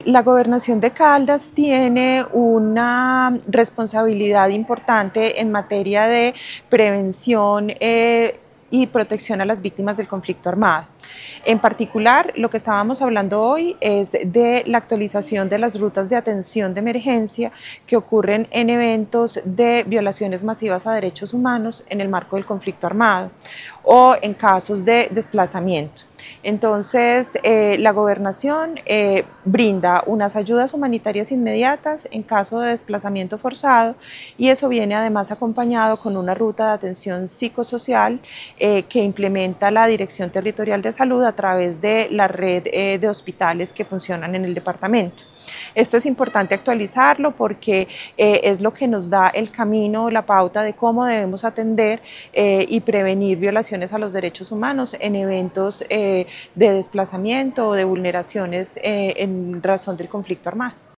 La Gobernación de Caldas tiene una responsabilidad importante en materia de prevención y protección a las víctimas del conflicto armado. En particular, lo que estábamos hablando hoy es de la actualización de las rutas de atención de emergencia que ocurren en eventos de violaciones masivas a derechos humanos en el marco del conflicto armado o en casos de desplazamiento. Entonces, la gobernación brinda unas ayudas humanitarias inmediatas en caso de desplazamiento forzado y eso viene además acompañado con una ruta de atención psicosocial que implementa la Dirección Territorial de Salud a través de la red de hospitales que funcionan en el departamento. Esto es importante actualizarlo porque es lo que nos da el camino, la pauta de cómo debemos atender y prevenir violaciones a los derechos humanos en eventos de desplazamiento o de vulneraciones en razón del conflicto armado.